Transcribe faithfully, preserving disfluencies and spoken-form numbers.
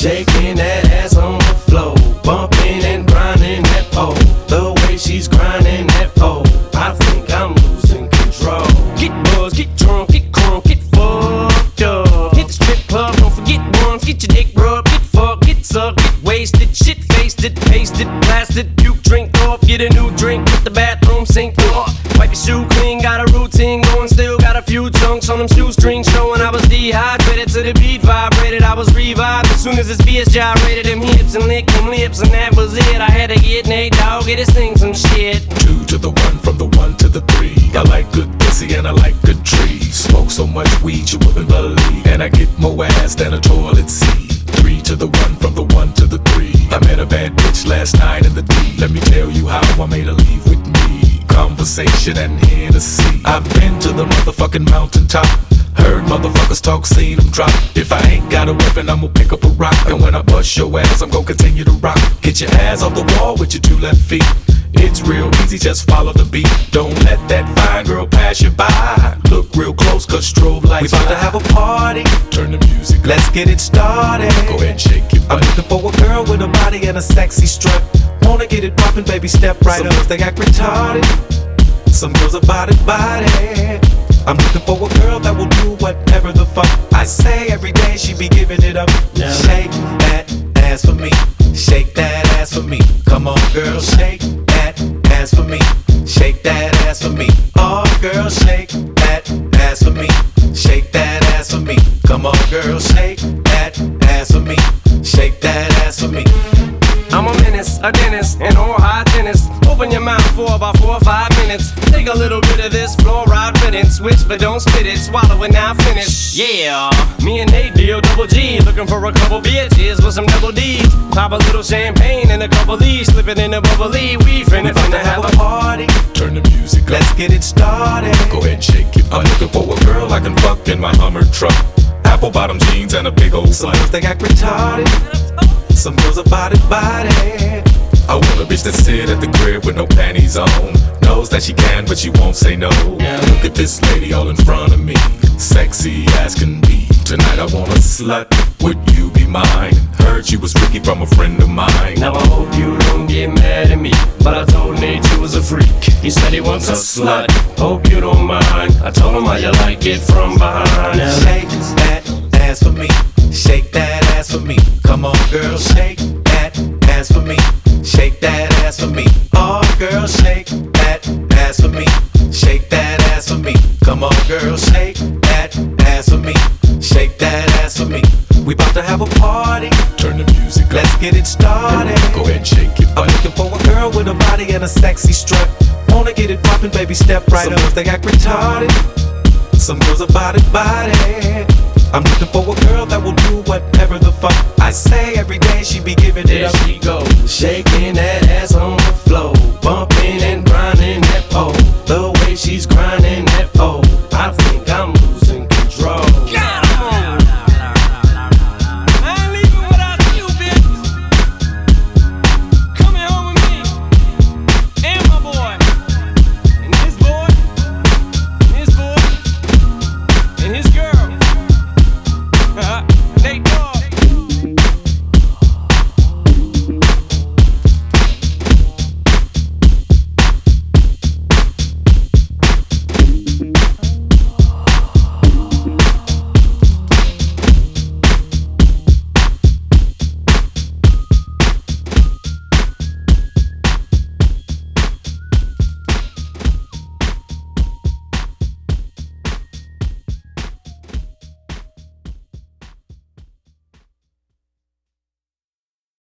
shaking that ass on the floor, bumping and grinding that pole. The way she's grinding that pole, I think I'm losing control. Get buzzed, get drunk, get crunk, get fucked up. Hit the strip club, don't forget once, get your dick rubbed, get fucked, get sucked, get wasted, shit faced it, pasted, blasted, puke, drink off, get a new drink, hit the bathroom sink off. Wipe your shoe clean, got a routine going, still got a few chunks on them shoestrings showing I was dehydrated to the beat vibrated. I was revived as soon as this bitch gyrated them hips and licked them lips, and that was it. I had to get Nate Dogg, get to sing some shit. Two to the one, from the one to the three. I like good pussy and I like good trees. Smoke so much weed you wouldn't believe, and I get more ass than a toilet seat. Three to the one, from the one to the three. I met a bad bitch last night in the D. Let me tell you how I made her leave with me. Conversation and Hennessy. I've been to the motherfucking mountaintop, heard motherfuckers talk, seen them drop. If I ain't got a weapon, I'ma pick up a rock, and when I bust your ass, I'm gon' continue to rock. Get your ass off the wall with your two left feet. It's real easy, just follow the beat. Don't let that fine girl pass you by. Look real close, cause strobe lights. We bout to have a party, turn the music up. Let's get it started. Go ahead and shake your I'm butt. looking for a girl with a body and a sexy strut. Wanna get it poppin', baby, step right Some up. Some they act retarded, some girls are body body. I'm looking for a girl that will do whatever the fuck I say. Every day she be giving it up. Yeah. Shake that ass for me, shake that ass for me. Come on, girl, shake that ass for me, shake that ass for me. Oh, girl, shake that ass for me, shake that ass for me. Come on, girl, shake that ass for me, shake that ass for me. I'm a menace, a dentist, an oral hygienist. Open your mouth for about four or five minutes. Take a little bit of this fluoride riddance. Switch but don't spit it, swallow it now finish. Yeah, me and Nate D O double G, looking for a couple bitches with some double D's. Pop a little champagne and a couple D's, slip it in a bubbly. We finna, finna have a party, Turn the music up. let's get it started. Go ahead and shake it. I'm looking for a girl I can fuck in my Hummer truck. Apple bottom jeans and a big old Some slut. girls they act retarded, some girls are body body. I want a bitch that sit at the crib with no panties on. Knows that she can, but she won't say no. Look at this lady all in front of me, sexy as can be. Tonight I want a slut, would you be mine? Heard she was Ricky from a friend of mine. Now I hope you don't get mad at me, but I told Nate you was a freak. He said he wants a slut, hope you don't mind. I told him how you like it from behind. Shake that ass for me, shake that ass for me. Come on, girl, shake that ass for me, shake that ass for me. Oh, girl, shake that ass for me, shake that ass for me. Come on, girl, shake that ass for me, shake that ass for me. We bout to have a party, Turn the music up. let's get it started. Go ahead and shake your I'm butt. looking for a girl with a body and a sexy strut. Wanna get it poppin', baby, step right Some up. Some girls they act retarded, some girls are body body. I'm looking for a girl that will do whatever the fuck I say. Every day she be giving it There up. she goes, Shaking that ass on the floor, bump